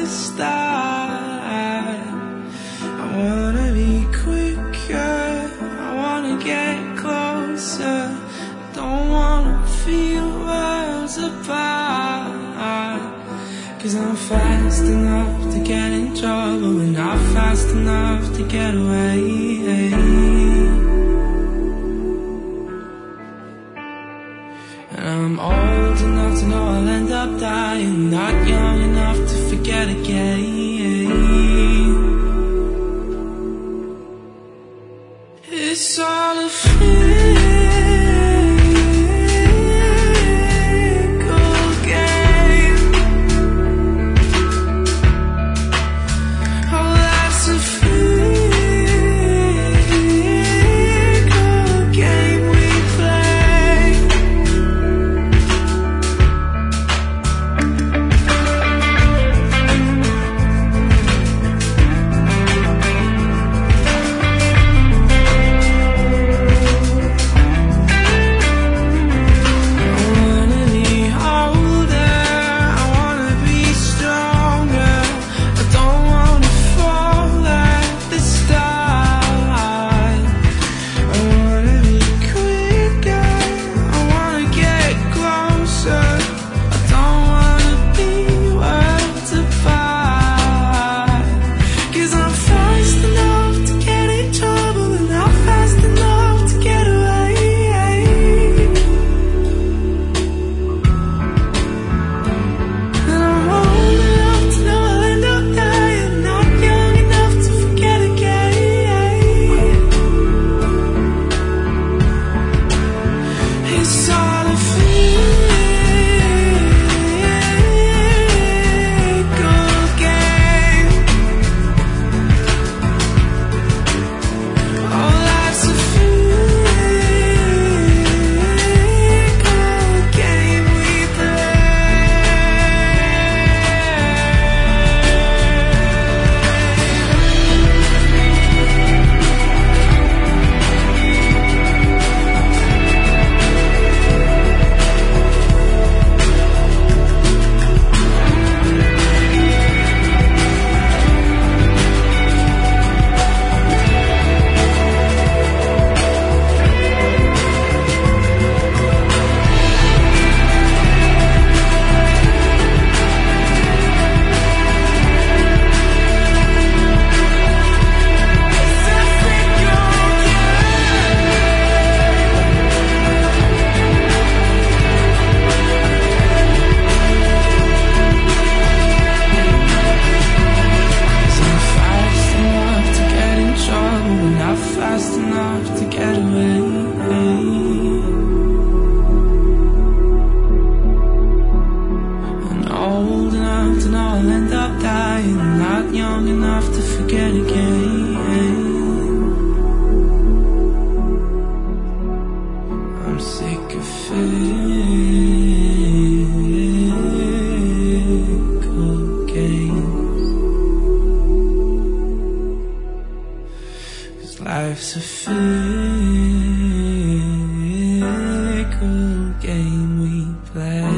start. I wanna be quicker, I wanna get closer. I don't wanna feel worlds apart. 'Cause I'm fast enough to get in trouble, but not fast enough to get away. And I'm old enough to know I'll end up dying, not young enough to forget again. It's all a fickle game. Oh, that's a fickle game we play. Life's a fickle game we play.